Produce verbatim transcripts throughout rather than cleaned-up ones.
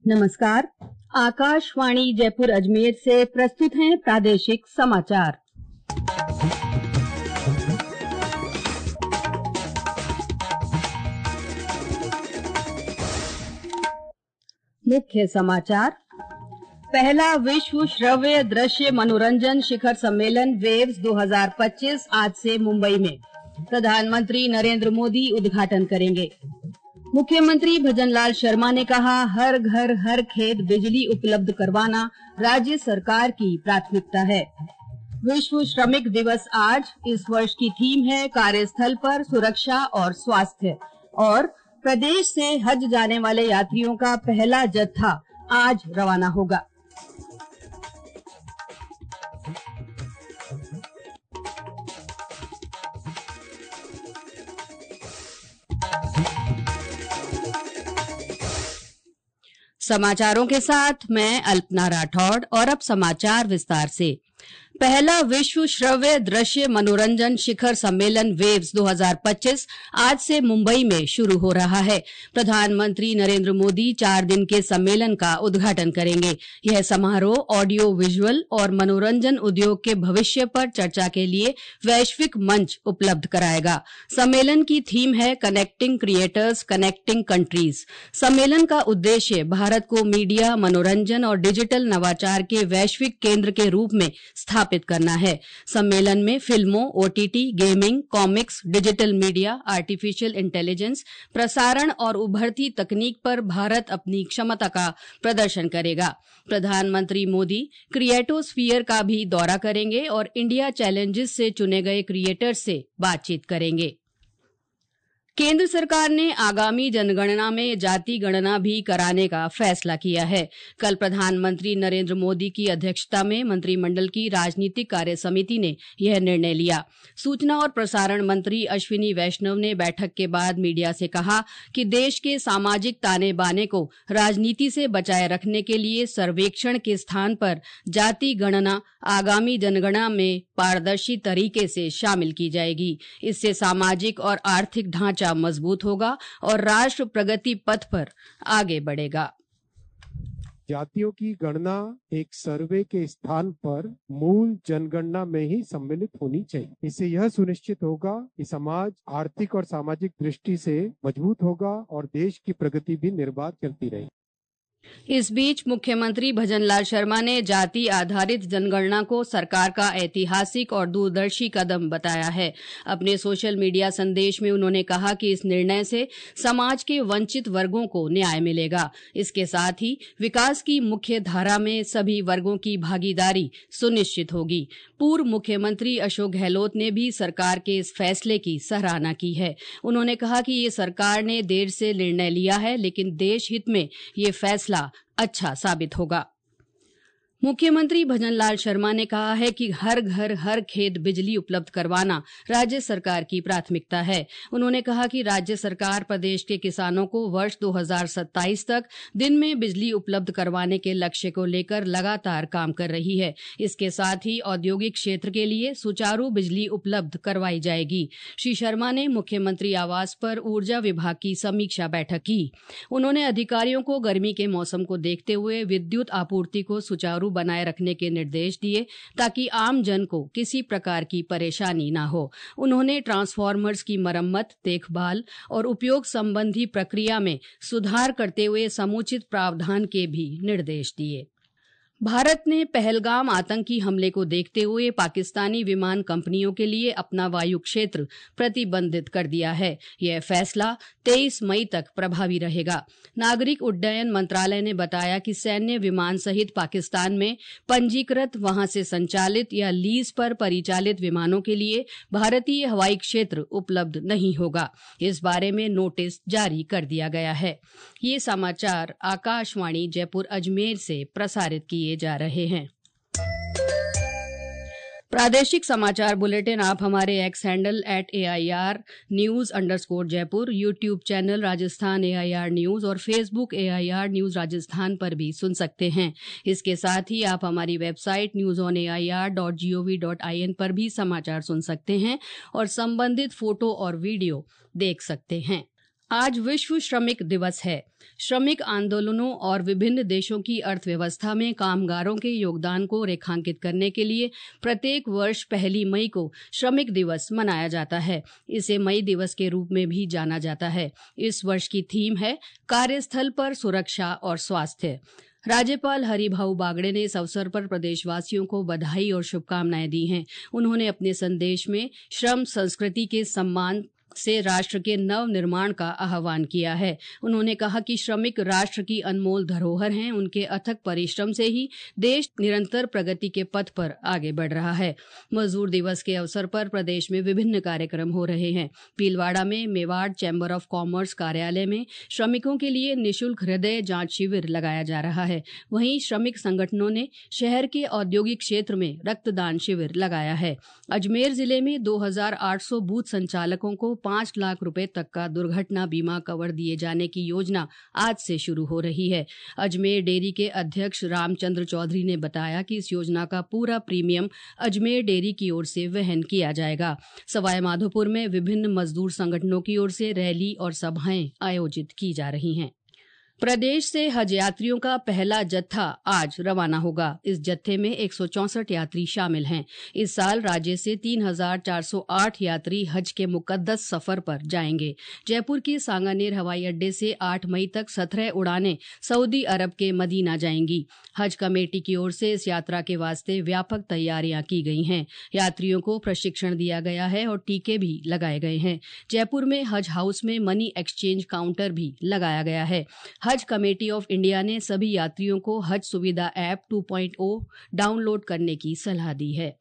नमस्कार। आकाशवाणी जयपुर अजमेर से प्रस्तुत हैं प्रादेशिक समाचार। मुख्य समाचार। पहला विश्व श्रव्य दृश्य मनोरंजन शिखर सम्मेलन वेव्स दो हज़ार पच्चीस आज से मुंबई में। प्रधानमंत्री नरेंद्र मोदी उद्घाटन करेंगे। मुख्यमंत्री भजनलाल शर्मा ने कहा, हर घर हर खेत बिजली उपलब्ध करवाना राज्य सरकार की प्राथमिकता है। विश्व श्रमिक दिवस आज। इस वर्ष की थीम है कार्यस्थल पर सुरक्षा और स्वास्थ्य। और प्रदेश से हज जाने वाले यात्रियों का पहला जत्था आज रवाना होगा। समाचारों के साथ मैं अल्पना राठौड़। और अब समाचार विस्तार से। पहला विश्व श्रव्य दृश्य मनोरंजन शिखर सम्मेलन वेव्स दो हज़ार पच्चीस आज से मुंबई में शुरू हो रहा है। प्रधानमंत्री नरेंद्र मोदी चार दिन के सम्मेलन का उद्घाटन करेंगे। यह समारोह ऑडियो विजुअल और मनोरंजन उद्योग के भविष्य पर चर्चा के लिए वैश्विक मंच उपलब्ध कराएगा। सम्मेलन की थीम है कनेक्टिंग क्रिएटर्स कनेक्टिंग कंट्रीज। सम्मेलन का उद्देश्य भारत को मीडिया, मनोरंजन और डिजिटल नवाचार के वैश्विक केंद्र के रूप में स्थापित करना है। सम्मेलन में फिल्मों, OTT, gaming, comics, digital media, artificial intelligence, प्रसारण और उभरती तकनीक पर भारत अपनी क्षमता का प्रदर्शन करेगा। प्रधानमंत्री मोदी क्रिएटोस्फीयर का भी दौरा करेंगे और इंडिया चैलेंजेस से चुने गए क्रिएटर्स से बातचीत करेंगे। केंद्र सरकार ने आगामी जनगणना में जाति गणना भी कराने का फैसला किया है। कल प्रधानमंत्री नरेंद्र मोदी की अध्यक्षता में मंत्रिमंडल की राजनीतिक कार्य समिति ने यह निर्णय लिया। सूचना और प्रसारण मंत्री अश्विनी वैष्णव ने बैठक के बाद मीडिया से कहा कि देश के सामाजिक ताने बाने को राजनीति से बचाए रखने के लिए सर्वेक्षण के स्थान पर जाति गणना आगामी जनगणना में पारदर्शी तरीके से शामिल की जाएगी। इससे सामाजिक और आर्थिक ढांचा मजबूत होगा और राष्ट्र प्रगति पथ पर आगे बढ़ेगा। जातियों की गणना एक सर्वे के स्थान पर मूल जनगणना में ही सम्मिलित होनी चाहिए। इससे यह सुनिश्चित होगा कि समाज आर्थिक और सामाजिक दृष्टि से मजबूत होगा और देश की प्रगति भी निर्बाध चलती रहेगी। इस बीच मुख्यमंत्री भजनलाल शर्मा ने जाति आधारित जनगणना को सरकार का ऐतिहासिक और दूरदर्शी कदम बताया है। अपने सोशल मीडिया संदेश में उन्होंने कहा कि इस निर्णय से समाज के वंचित वर्गों को न्याय मिलेगा। इसके साथ ही विकास की मुख्य धारा में सभी वर्गों की भागीदारी सुनिश्चित होगी। पूर्व मुख्यमंत्री अशोक गहलोत ने भी सरकार के इस फैसले की सराहना की है। उन्होंने कहा कि ये सरकार ने देर से निर्णय लिया है, लेकिन देश हित में ये फैसला अच्छा साबित होगा। मुख्यमंत्री भजनलाल शर्मा ने कहा है कि हर घर हर खेत बिजली उपलब्ध करवाना राज्य सरकार की प्राथमिकता है। उन्होंने कहा कि राज्य सरकार प्रदेश के किसानों को वर्ष दो हज़ार सत्ताईस तक दिन में बिजली उपलब्ध करवाने के लक्ष्य को लेकर लगातार काम कर रही है। इसके साथ ही औद्योगिक क्षेत्र के लिए सुचारू बिजली उपलब्ध करवाई जाएगी। श्री शर्मा ने मुख्यमंत्री आवास पर ऊर्जा विभाग की समीक्षा बैठक की। उन्होंने अधिकारियों को गर्मी के मौसम को देखते हुए विद्युत आपूर्ति को सुचारू बनाए रखने के निर्देश दिए ताकि आम जन को किसी प्रकार की परेशानी न हो। उन्होंने ट्रांसफार्मर्स की मरम्मत, देखभाल और उपयोग संबंधी प्रक्रिया में सुधार करते हुए समुचित प्रावधान के भी निर्देश दिए। भारत ने पहलगाम आतंकी हमले को देखते हुए पाकिस्तानी विमान कंपनियों के लिए अपना वायु क्षेत्र प्रतिबंधित कर दिया है। यह फैसला तेईस मई तक प्रभावी रहेगा। नागरिक उड्डयन मंत्रालय ने बताया कि सैन्य विमान सहित पाकिस्तान में पंजीकृत, वहां से संचालित या लीज पर परिचालित विमानों के लिए भारतीय हवाई क्षेत्र उपलब्ध नहीं होगा। इस बारे में नोटिस जारी कर दिया गया है। ये समाचार आकाशवाणी जयपुर अजमेर से प्रसारित किए जा रहे हैं। प्रादेशिक समाचार बुलेटिन आप हमारे X handle at A I R news underscore Jaipur, YouTube channel Rajasthan A I R news और Facebook A I R news Rajasthan पर भी सुन सकते हैं। इसके साथ ही आप हमारी website news on A I R dot G O V dot I N पर भी समाचार सुन सकते हैं और संबंधित फोटो और वीडियो देख सकते हैं। आज विश्व श्रमिक दिवस है। श्रमिक आंदोलनों और विभिन्न देशों की अर्थव्यवस्था में कामगारों के योगदान को रेखांकित करने के लिए प्रत्येक वर्ष पहली मई को श्रमिक दिवस मनाया जाता है। इसे मई दिवस के रूप में भी जाना जाता है। इस वर्ष की थीम है कार्यस्थल पर सुरक्षा और स्वास्थ्य। राज्यपाल हरिभाऊ बागड़े ने इस अवसर पर प्रदेशवासियों को बधाई और शुभकामनाएं दी हैं। उन्होंने अपने संदेश में श्रम संस्कृति के सम्मान से राष्ट्र के नव निर्माण का आह्वान किया है। उन्होंने कहा कि श्रमिक राष्ट्र की अनमोल धरोहर हैं। उनके अथक परिश्रम से ही देश निरंतर प्रगति के पथ पर आगे बढ़ रहा है। मजदूर दिवस के अवसर पर प्रदेश में विभिन्न कार्यक्रम हो रहे हैं। भीलवाड़ा में मेवाड़ चैम्बर ऑफ कॉमर्स कार्यालय में श्रमिकों के लिए निःशुल्क हृदय जांच शिविर लगाया जा रहा है। वहीं श्रमिक संगठनों ने शहर के औद्योगिक क्षेत्र में रक्तदान शिविर लगाया है। अजमेर जिले में दो हजार आठ सौ बूथ संचालकों को पांच लाख रुपए तक का दुर्घटना बीमा कवर दिए जाने की योजना आज से शुरू हो रही है। अजमेर डेयरी के अध्यक्ष रामचंद्र चौधरी ने बताया कि इस योजना का पूरा प्रीमियम अजमेर डेयरी की ओर से वहन किया जाएगा। सवाईमाधोपुर में विभिन्न मजदूर संगठनों की ओर से रैली और सभाएं आयोजित की जा रही हैं। प्रदेश से हज यात्रियों का पहला जत्था आज रवाना होगा। इस जत्थे में एक सौ चौसठ यात्री शामिल हैं। इस साल राज्य से तीन हजार चार सौ आठ यात्री हज के मुकद्दस सफर पर जाएंगे। जयपुर के सांगानेर हवाई अड्डे से आठ मई तक सत्रह उड़ानें सऊदी अरब के मदीना जाएंगी। हज कमेटी की ओर से इस यात्रा के वास्ते व्यापक तैयारियां की गई हैं। यात्रियों को प्रशिक्षण दिया गया है और टीके भी लगाए गए हैं। जयपुर में हज हाउस में मनी एक्सचेंज काउंटर भी लगाया गया है। हज कमेटी ऑफ इंडिया ने सभी यात्रियों को हज सुविधा app two point O download करने की सलाह दी है।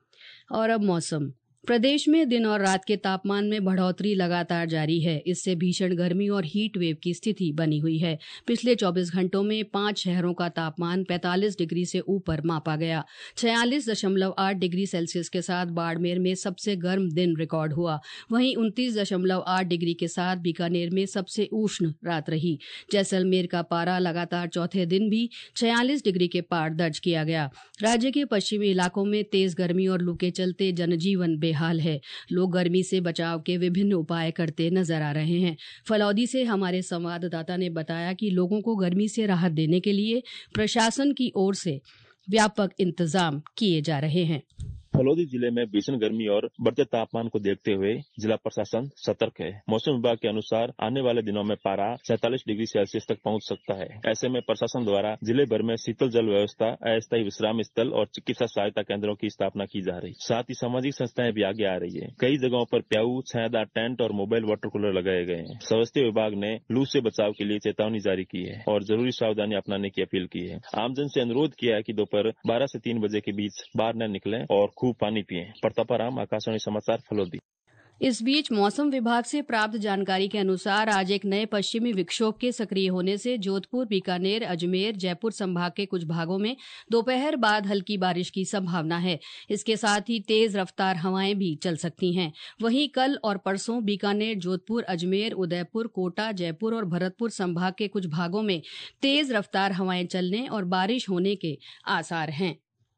और अब मौसम। प्रदेश में दिन और रात के तापमान में बढ़ोतरी लगातार जारी है। इससे भीषण गर्मी और हीट वेव की स्थिति बनी हुई है। पिछले चौबीस घंटों में पांच शहरों का तापमान पैंतालीस डिग्री से ऊपर मापा गया। छियालीस दशमलव आठ डिग्री सेल्सियस के साथ बाड़मेर में सबसे गर्म दिन रिकॉर्ड हुआ। वहीं उनतीस दशमलव आठ डिग्री के साथ बीकानेर में सबसे उष्ण रात रही। जैसलमेर का पारा लगातार चौथे दिन भी छियालीस डिग्री के पार दर्ज किया गया। राज्य के पश्चिमी इलाकों में तेज गर्मी और लू के चलते जनजीवन हाल है। लोग गर्मी से बचाव के विभिन्न उपाय करते नजर आ रहे हैं। फलौदी से हमारे संवाददाता ने बताया कि लोगों को गर्मी से राहत देने के लिए प्रशासन की ओर से व्यापक इंतजाम किए जा रहे हैं। फलौदी जिले में भीषण गर्मी और बढ़ते तापमान को देखते हुए जिला प्रशासन सतर्क है। मौसम विभाग के अनुसार आने वाले दिनों में पारा सैंतालीस डिग्री सेल्सियस तक पहुंच सकता है। ऐसे में प्रशासन द्वारा जिले भर में शीतल जल व्यवस्था, अस्थायी विश्राम स्थल और चिकित्सा सहायता केंद्रों की स्थापना की जा रही। साथ ही सामाजिक संस्थाएं भी आगे आ रही है। कई जगहों पर प्याऊ, छायादार टेंट और मोबाइल वाटर कूलर लगाए गए हैं। स्वास्थ्य विभाग ने लू से बचाव के लिए चेतावनी जारी की है और जरूरी सावधानी अपनाने की अपील की है। आमजन से अनुरोध किया है कि दोपहर बारह से तीन बजे के बीच बाहर न निकलें और खूब पानी पिए। प्रतापाराम, आकाशवाणी समाचार, फलौदी। इस बीच मौसम विभाग से प्राप्त जानकारी के अनुसार आज एक नए पश्चिमी विक्षोभ के सक्रिय होने से जोधपुर, बीकानेर, अजमेर, जयपुर संभाग के कुछ भागों में दोपहर बाद हल्की बारिश की संभावना है। इसके साथ ही तेज रफ्तार हवाएं भी चल सकती हैं। वहीं कल और परसों बीकानेर, जोधपुर, अजमेर, उदयपुर, कोटा, जयपुर और भरतपुर संभाग के कुछ भागों में तेज रफ्तार हवाएं चलने और बारिश होने के आसार हैं।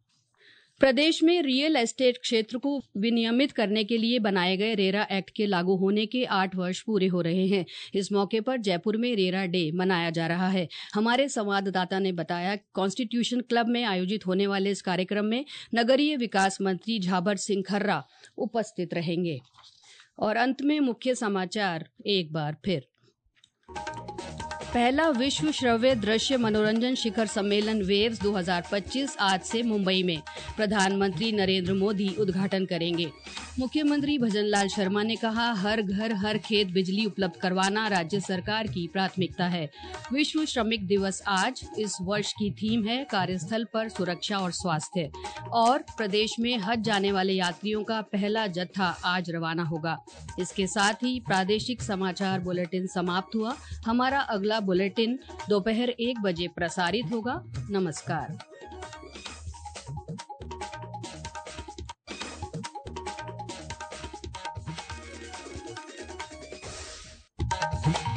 प्रदेश में रियल एस्टेट क्षेत्र को विनियमित करने के लिए बनाए गए रेरा एक्ट के लागू होने के आठ वर्ष पूरे हो रहे हैं। इस मौके पर जयपुर में रेरा डे मनाया जा रहा है। हमारे संवाददाता ने बताया कि कॉन्स्टिट्यूशन क्लब में आयोजित होने वाले इस कार्यक्रम में नगरीय विकास मंत्री झाबर सिंह खर्रा उपस्थित रहेंगे। और अंत में मुख्य समाचार एक बार फिर। पहला विश्व श्रव्य दृश्य मनोरंजन शिखर सम्मेलन वेव्स दो हज़ार पच्चीस आज से मुंबई में। प्रधानमंत्री नरेंद्र मोदी उद्घाटन करेंगे। मुख्यमंत्री भजनलाल शर्मा ने कहा, हर घर हर खेत बिजली उपलब्ध करवाना राज्य सरकार की प्राथमिकता है। विश्व श्रमिक दिवस आज। इस वर्ष की थीम है कार्यस्थल पर सुरक्षा और स्वास्थ्य। और प्रदेश में हज जाने वाले यात्रियों का पहला जत्था आज रवाना होगा। इसके साथ ही प्रादेशिक समाचार बुलेटिन समाप्त हुआ। हमारा अगला बुलेटिन दोपहर एक बजे प्रसारित होगा। नमस्कार। Thank you.